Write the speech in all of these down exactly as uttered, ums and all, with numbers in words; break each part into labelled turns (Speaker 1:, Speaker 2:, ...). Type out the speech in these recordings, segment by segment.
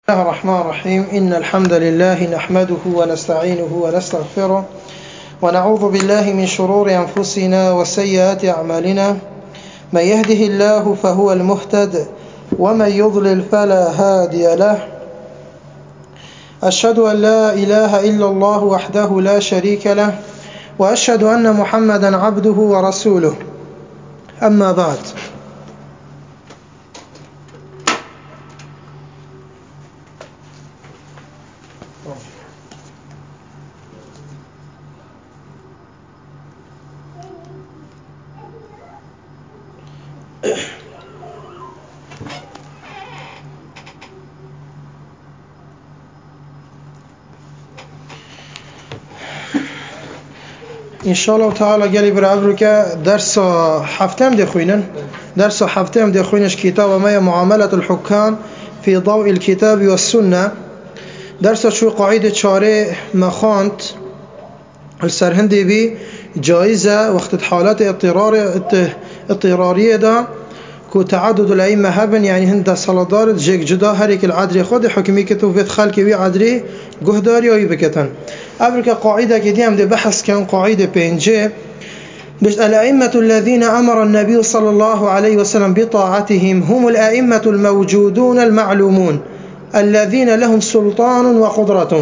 Speaker 1: الله الرحمن الرحيم. إن الحمد لله نحمده ونستعينه ونستغفره ونعوذ بالله من شرور أنفسنا وسيئات أعمالنا. من يهده الله فهو المهتد ومن يضلل فلا هادي له. أشهد أن لا إله إلا الله وحده لا شريك له وأشهد أن محمدا عبده ورسوله. أما بعد، إن شاء الله تعالى قالي برابرك درس حفتم دي خوينن درس حفتم دي خوينش كتاب ما معاملة الحكام في ضوء الكتاب والسنة. درس شو قاعدة شارع مخانت السرهندي بي جائزة وقت حالات اضطرار اضطرارية دا كو تعدد الأئمة هبن، يعني هند صلادار جيك جدا هريك العدري خود حكمي كتو فيت خلقي وي عدري قهداري وي بكتن. أبرك قاعدة كديم دي بحث كان قاعدة بينجي بش الأئمة الذين أمر النبي صلى الله عليه وسلم بطاعتهم هم الأئمة الموجودون المعلومون الذين لهم سلطان وقدرة.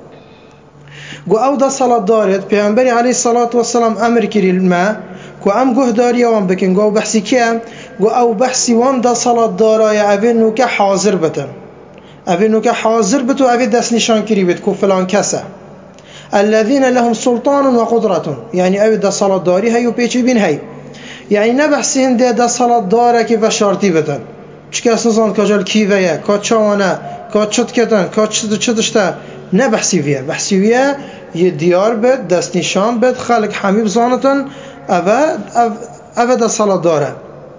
Speaker 1: قو أو دا صلاة دارت بيعنبري عليه الصلاة والسلام أمر كري الماء كو أم قهداري وان بكن قو بحثي كام قو أو بحثي وان دا صلاة دارا أبنو كحاضر بتن أبنو كحاضر بتو أبد دس نشان كري بت كو فلان كسا الذين لهم سلطان وقدرة، يعني أبد دا صلاة داري هيو بيجي بين هاي، يعني نبحثي هنده دا صلاة دارا كيف شرطي بتن چكاس نظام كجال كيفيا كاتشاوانا كاتشت كتن كاتشت چتشتا نبحثي فيها بحثي فيها يديار بد دست نشان بد خلق حميب زانتن أبد أبد الصلاة دارة.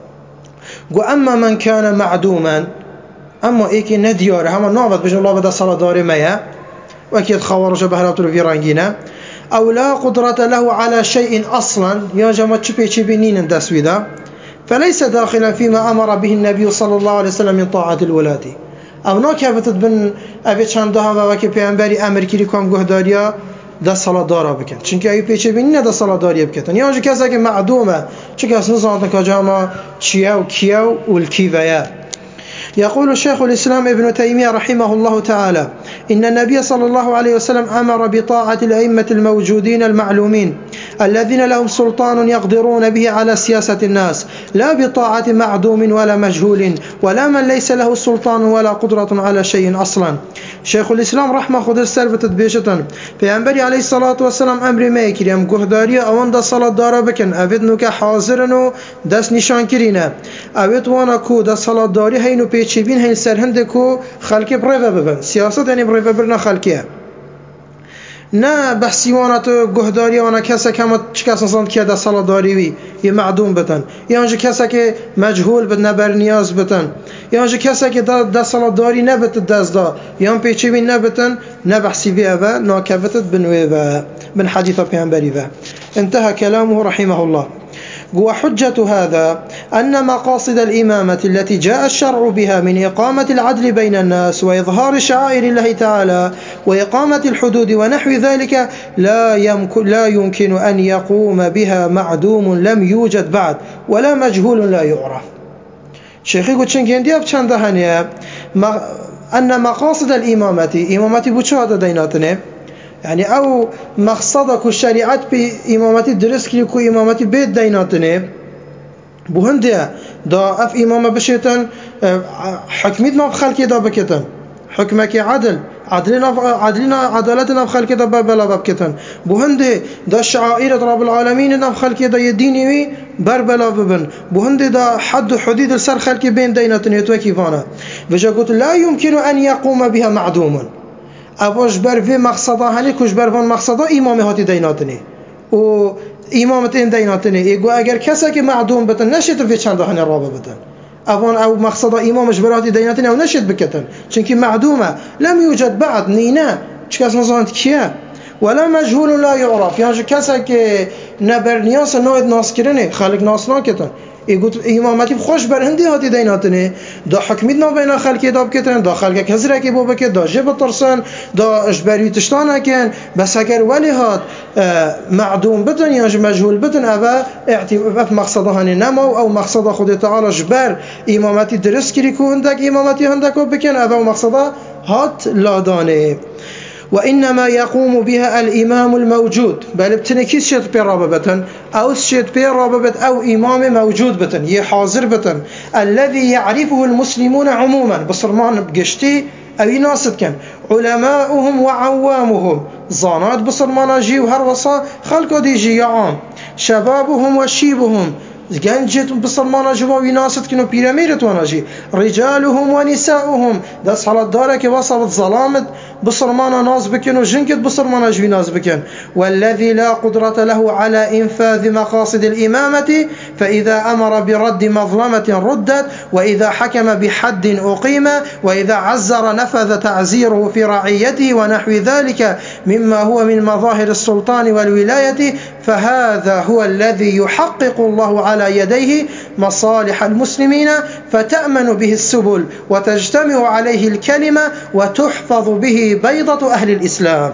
Speaker 1: وأما من كان معدوما، أما إيكي ندياره هما نابد بجن الله بدا الصلاة دارة ميا وأكيد خوارج بهلاتر في رانجينا أو لا قدرة له على شيء أصلا يا جماعة شبي شبي نين دسويدا، فليس داخلا فيما أمر به النبي صلى الله عليه وسلم من طاعة الولاة. أو ناكفتت بن أبي چندها وكي پیامبری امر کری کام گهداریا دا صلاة دارا بکن، چونکه ای پیچه بینی دا صلاة داری بکتن. یا جو کسی که معدومه چه کس نزانتن که جاما چیه و کیه و الکیویه. يقول الشيخ الإسلام ابن تيمية رحمه الله تعالى: إن النبي صلى الله عليه وسلم أمر بطاعة الأئمة الموجودين المعلومين الذين لهم سلطان يقدرون به على سياسة الناس، لا بطاعة معدوم ولا مجهول ولا من ليس له سلطان ولا قدرة على شيء أصلا. شيخ الإسلام رحمه خود السر بتدبيشتن پیامبری علیه الصلاة والسلام امر میکرد ام گهداری آن دا صلاة دارا بکن اوید نو که حاضرنو دست نشان کرینه اوید وانا کو دا صلاة داری هینو پیچی بین هین سرهنده کو خلقی بریوه ببن سیاست یعنی بریوه برنا خلقیه نه بحثی وانا تو گهداری وانا کسا که ما چه کس نصند که دا صلاة داری وی یه معدوم بتن یا انجا کسا که مجهول بد نبر نیاز بتن یا انجا کسا که دا, دا صلاة داری نبت دست دا یا هم پیچی بین نبتن نبحثی وی اوه ناکفتت بنوی و من حدیث پیانبری و انتهى كلامه رحمه الله. وحجة هذا أن مقاصد الإمامة التي جاء الشرع بها من إقامة العدل بين الناس وإظهار شعائر الله تعالى وإقامة الحدود ونحو ذلك لا يمكن, لا يمكن أن يقوم بها معدوم لم يوجد بعد ولا مجهول لا يعرف. شيخي قلت شنكين دياب چند هنيا أن مقاصد الإمامة إمامة بوچه ديناتنا، يعني أو مقصدك الشريعة بإمامتي درس كيكو إمامتي بيت ديناتني بوهندية دا أف إمامة بشيتن حكمتنا بخلقي دا بكتن حكمك عدل عدلنا عدلنا عدالتنا بخلقي دا بلا بكتن بوهندي دا شعائر رب العالمين دا بخلقي دا يديني بربلا ببن بوهندي دا حد حدود السر خلقي بين ديناتني توكي فانا فجا قلت لا يمكن أن يقوم بها معدوم اوش بر في مقصده هنی کش بر وان مقصده امام هاتی دیناتنی و امامت این دیناتنی ایگو اگر کسی که معدوم بتن نشید في چند هنی رابه بتن اوان او مقصده امامش براتی دیناتنی او نشید بکتن چونکی معدومه لم يوجد بعد نینه چه کس نزاند کیه ولا مجهول لا يعرف، يعني کسی که نبر نیاس ناید ناس کرنه خلق ناس ناکتن يقول إمامتي خوش برهندي هاتي ديناتني دا حكمتنا بين خلقي دا بكتن دا خلقك هزرك بو بكت دا جب ترسن دا اجباري تشتانا كان بس هكر ولي هات معدوم بتن يا مجهول بتن أبا اعتباف مقصدها نمو أو مقصد خود تعالى جبر إمامتي درس كري كو هندك إمامتي هندك بكن أبا ومقصدها هات لا دانه وإنما يقوم بها الإمام الموجود بل بتنكيس شد برابة بتن أو شد برابة بت أو إمام موجود بتن يحاضر بتن الذي يعرفه المسلمون عموما بصرمان بقشتي أو ناسد كان علماؤهم وعوامهم زانات بصرمان جي وهروصا خلقوا دي جي عام شبابهم وشيبهم جنجت بصرمان جوا وناسد كانوا بيراميرت وناجي رجالهم ونساؤهم ده صلاة دارك وصلت ظلامت بصرمان ناس بكن وجنكت بصرمان جوي ناس بكن والذي لا قدرة له على إنفاذ مقاصد الإمامة فإذا أمر برد مظلمة ردت وإذا حكم بحد أقيم وإذا عزر نفذ تعزيره في رعيته ونحو ذلك مما هو من مظاهر السلطان والولاية فهذا هو الذي يحقق الله على يديه مصالح المسلمين فتأمن به السبل وتجتمع عليه الكلمة وتحفظ به بيضة أهل الإسلام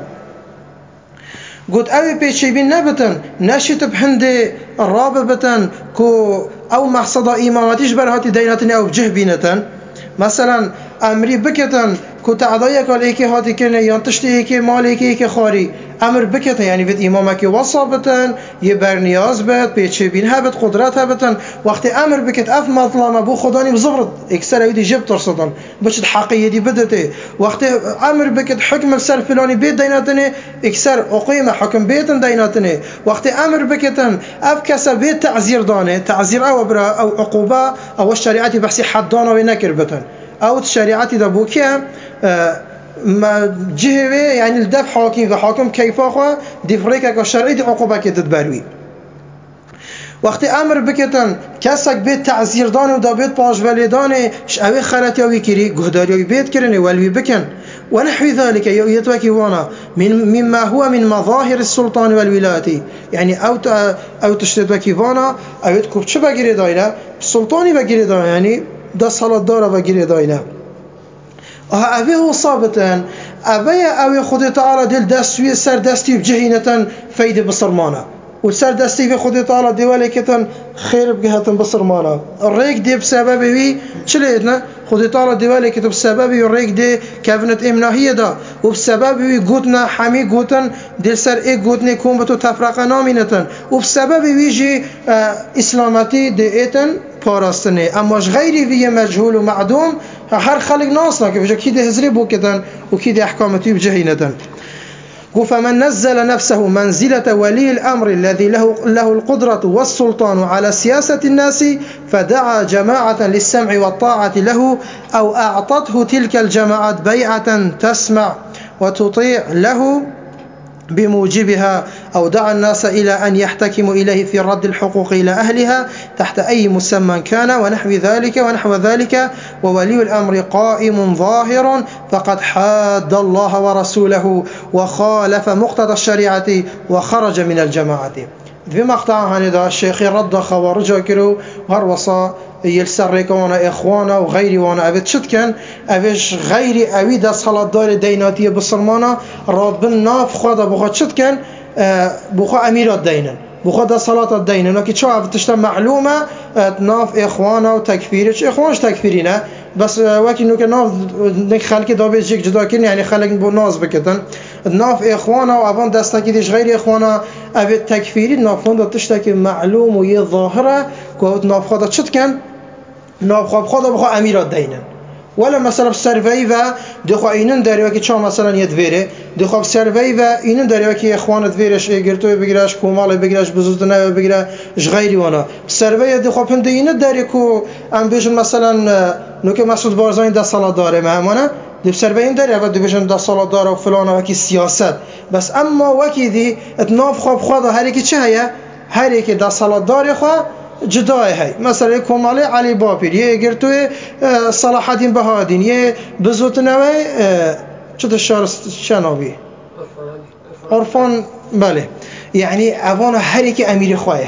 Speaker 1: قلت أوي بيشي بين نبتن نشت بحندي الراببتن كو أو محصد إماماتيش برهاتي دينتني أو بجه بينتن مثلا أمري بكتن كو تعضيك والإيكي هاتي كرني ينتشتي إيكي مالي إيكي إيكي خاري أمر بكتن يعني بيت إمامك وصابتن يبرنياز بيت بيتشي بين هابت قدراتها بتن وقت أمر بكت أف مظلمة بو خداني بزغرد إكسر يدي جب ترصدن بشت حقية دي بدتي وقت أمر بكت حكم السر فلاني بيت ديناتني إكسر أقيمة حكم بيتن ديناتني وقت أمر بكتن أف كسر بيت تعزير داني تعزير أو برا أو عقوبة أو الشريعة بحسي حدانا ونكر بتن أو الشريعة دبوكيا آه ما جهوي يعني الدف حاكم وحاكم كيف أخوة دفريك كشرعي دي عقوبة كدت بروي وقت أمر بكتن كسك بيت تعزير داني ودا بيت باش ولداني شأوي خلت يوي كري قهدار يوي بيت كرني والوي بكن ونحو ذلك يتوكي وانا من مما هو من مظاهر السلطان والولاية يعني أو أو تشتبكي وانا أو يتكوب شو بقري داينا السلطاني بقري داينا يعني ده صلاة دارة بقري داينا ها أبي هو صابتان أبي أو خد تعالى دل دستوي سر دستي بجهينة فايدة بصرمانة والسر دستي في خد تعالى ديوالي كتن خير بجهة بصرمانة الريك دي بسبب وي شليتنا خد تعالى ديوالي كتب بسبب الريك دي كافنت إمناهية دا وبسبب وي قوتنا حمي قوتن دل سر إيه قوتني كون بتو تفرقة نامينة وبسبب ويجي آه إسلامتي دي إيتن باراستني أماش غيري في مجهول ومعدوم هر خلق ناصنا كيف كده هزربه كده وكده أحكامته بجهينة فمن نزل نفسه منزلة ولي الأمر الذي له, له القدرة والسلطان على سياسة الناس فدعا جماعة للسمع والطاعة له أو أعطته تلك الجماعات بيعة تسمع وتطيع له بموجبها أو دعا الناس إلى أن يحتكموا إليه في رد الحقوق إلى أهلها تحت أي مسمى كان ونحو ذلك ونحو ذلك وولي الأمر قائم ظاهر فقد حاد الله ورسوله وخالف مقتضى الشريعة وخرج من الجماعة في مقطع هذا الشيخ رد خوارج كرو هروصا يلسر وانا إخوانا وغيري وانا أبد شد كان أبيش غيري أبيد صلاة دار ديناتية بصرمانا رابن ناف خوادا بخواد شد كان بخوا أميرات دينا بخوا صلاة الدين لكن شو عفتشتا معلومة ناف إخوانا وتكفيرش إخوانش تكفيرينا بس وكي نوك ناف نك خلقي دابيش جيك جدا كن يعني خلق بو ناز بكتن ناف إخوانا وأفان دستاكي ديش غير إخوانا أبي التكفيري نافون دا تشتكي معلوم ويه ظاهرة كوهد ناف خوادا شد كان ناف خواب خوادا بخوا أميرات دينا ولا مثلا بسرفي و دخوا اینن داری و کی چه مثلا یدویره دخوا بسرفی و اینن داری و کی اخوانت ویرش اگرتوی بگیرش کومال بگیرش بزودنه بگیره غیری وانا سرفی دخوا پنده اینن داری کو ام بیشن مثلا نوک مسعود بارزانی دا صلاة داره مهمانه دب سرفی این داری و بیشن دا صلاة داره و فلان و کی سیاست بس اما وکی دی اتناف خواب خوادا هر کی چه هیا هر کی دا صلاة داره خوا جدای هی مثلا کومال علی باپیر یه اگر توی صلاح الدین بهادین یه بزوت نوی چطور شهر شنابی عرفان بله يعني أبانا هريك أمير خواهي هاي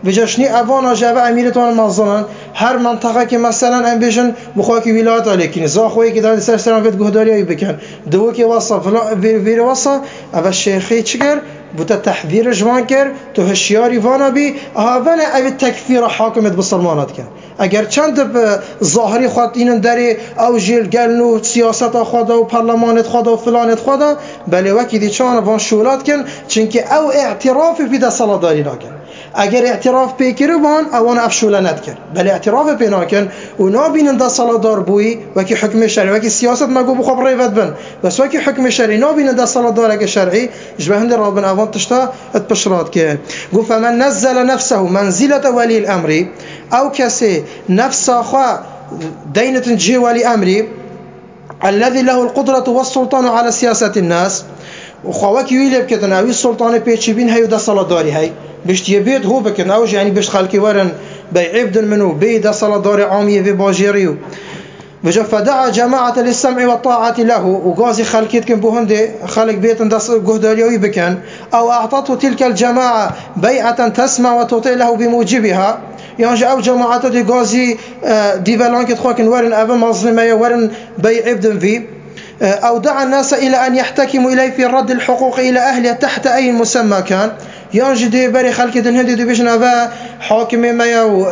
Speaker 1: بجشنی اوانا جاب امیرتوان مازنان هر منطقه که مثلا ام بیشن بخواکی ولایت الکینی زاخوی که در سر سران فت گهداری بکن دو که واسه فلان ویر واسه اول شیخی چیکر بوده تحذیر جوان کر تو هشیاری وانا بی اول اوی تکفیر حاکمت بسلمانات کن اگر چند ظاهری خاطین داری او جیل گلنو سیاست خدا و پارلمانت خدا و فلانت خدا بله وکی دی چان وان شولات کن چنکه او اعتراف بیده صلاداری نکن اگر اعتراف پیکره وان اوان افشوله ند کن بله اعتراف پینا کن و نابینن ده صلادار بوی وکی حکم شرعی وکی سیاست مگو بخواب ریفت بن بس وکی حکم شرعی نابینن ده صلادار اگه شرعی جبهند رابن اوان تشتا اتبشرات که گو فمن نزل نفسه منزلة ولي الامر او کسی نفس خواه دينة جي ولي امري الذي له القدرة والسلطان على سياسة الناس وخواكي ويلي بكتن اوي السلطان بيتشبين هاي ودا صلاداري هاي بشت يبيد هو بكن اوج يعني بشت خلقي ورن بيعبدن منو بيدا صلاداري عامية في باجيريو وجا فدعا جماعة للسمع والطاعة له وقازي خلقيت كن بوهندي خلق بيتن دا قهداريوي بكن او اعطته تلك الجماعة بيعة تسمع وتطيع له بموجبها يعني او جماعة دي قازي ديفالان كتخوكن ورن ابا مظلمة ورن بيعبدن في او دعا الناس الى ان يحتكموا اليه في رد الحقوق الى اهلها تحت اي مسمى كان يعني دي بري خلقيت هندي دي بيشن ابا حاكم ما يو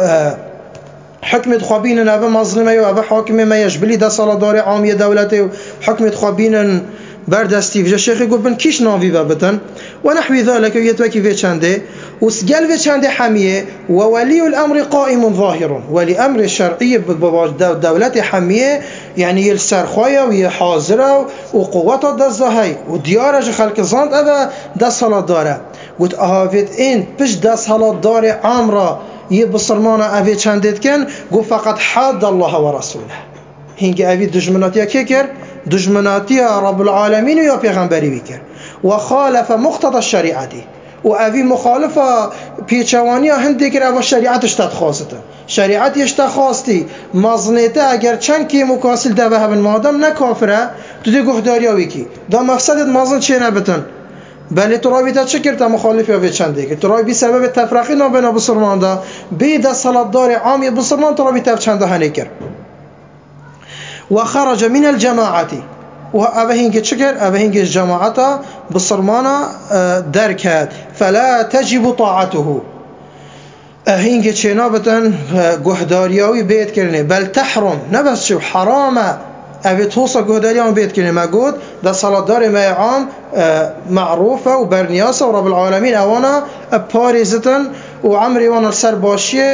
Speaker 1: حكمة خوابين أبا مظلمة وأبا حاكمة ما يجبلي ده صلادار عامية دولته وحكمة خوابين بردستي فجا الشيخ يقول بن كيش ناوي بابتن ونحوي ذلك ويتوكي في چنده وسجل في چنده حمية وولي الأمر قائم ظاهر ولي أمر الشرعي دولة حمية يعني يلسر خويا ويحاضره وقوته ده الزهي وديارج خلق زاند أبا ده صلاداره قلت أهافت إن بش ده صلادار عامرة يبصرمانا أبي چندت كن قو فقط حاد الله ورسوله هنگي أبي دجمناتيا كيكر دجمناتيا رب العالمين ويا پیغمبري بكر وخالف مقتضى الشريعة وأبي مخالفة بيچوانيا هندي كر أبا شريعتش تدخواسته شريعتش تدخواستي مظنيته اگر چند كي مكاسل ده بهبن مادم نكافره تدي قهداريا ويكي ده مفسدت مظن چه نبتن بله ترابی تا چکر تا مخالفی آوید چنده که ترابی سبب تفرقی نابنا بسرمان دا بید صلادار عامی بسرمان ترابی تف چنده هنه کر و خرج من الجماعتی و اوه هنگی چکر اوه هنگی جماعتا بسرمانا درکت فلا تجب طاعته هنگی چنابتن گهداریاوی بید کرنه بل تحرم نبس شو حرامه أبي توصل قهداريان بيت كلمة قود ده صلاة دار ما عام معروفة وبرنياسة ورب العالمين أوانا باريزتن وعمري وانا السر باشية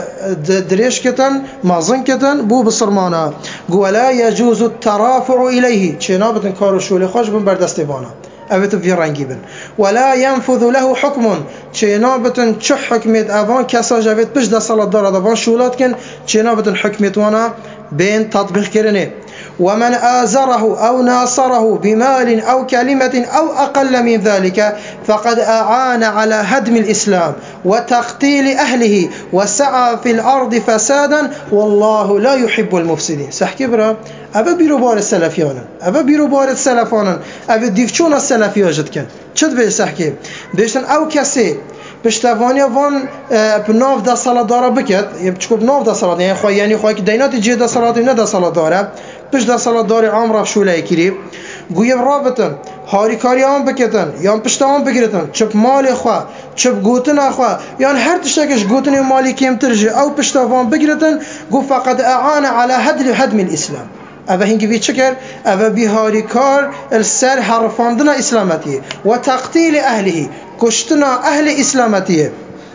Speaker 1: دريش كتن مازن كتن بو بصرمانا ولا يجوز الترافع إليه شنابة كارو شولي خوش بن بردستي بانا أبيت في رنجي بن ولا ينفذ له حكم شنابة شح حكمة أفان كسا جابت بش ده صلاة دار أفان شولات كن شنابة حكمة وانا بين تطبيق كرنه ومن آزره أو ناصره بمال أو كلمة أو أقل من ذلك فقد أعان على هدم الإسلام وتقتيل أهله وسعى في الأرض فسادا والله لا يحب المفسدين سحكي برا أبا بيرو بار السلفيانا أبا بيرو بار السلفانا أبا ديفشون السلفيا جدكن چد بي سحكي بيشتن أو كسي پشتوانی وان بناف دا صلاة داره بکد یه چکو بناف دا صلاة یعنی خواه یعنی خواه که دیناتی جه دا صلاة نه دا صلاة داره پشت دا صلاة داره عام رفت شوله کری گویه رابطن هاری کاری هم بکتن یا پشت هم بگیرتن چپ مال خواه چپ گوتن خواه یعنی هر تشتکش گوتن و مالی کم ترجه او پشت هم بگیرتن گو فقط اعان على هدم الاسلام اوه هنگی بی چکر اوه بی هاری کار السر حرفاندنا اسلامتیه و تقتیل اهله كشتنا أهل إسلامتيه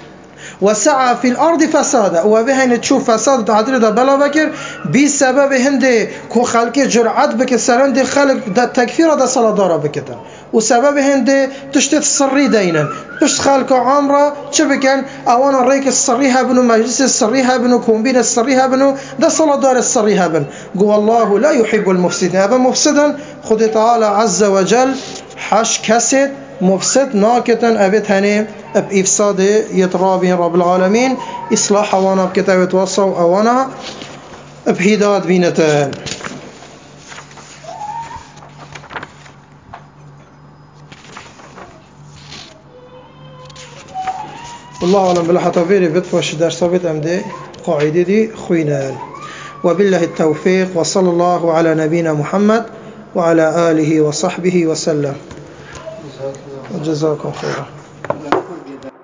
Speaker 1: وسعى في الأرض فسادا وبهن تشوف فساد تعديل ده بلا بكر بسبب هند كو خلق جرعت بك سرند خلق ده تكفير ده صلاة دارا بكتن وسبب هند تشتت الصري دينا بش خلق عامرة شبكن أوانا ريك الصريها بنو مجلس الصريها بنو كومبين الصريها بنو ده صلاة دار الصريها بن قو الله لا يحب المفسدين هذا مفسدا خد تعالى عز وجل حش كسد مفسد ناكتن أبيت هني بإفساد يترابين رب العالمين إصلاح أوانا بكتاب توصوا أوانا بهداد بينتان والله أعلم بلا حتفيري بتفوش درس بيت أمدي قاعدة دي خوينان. وبالله التوفيق، وصلى الله على نبينا محمد وعلى آله وصحبه وسلم. جزاكم خيرا.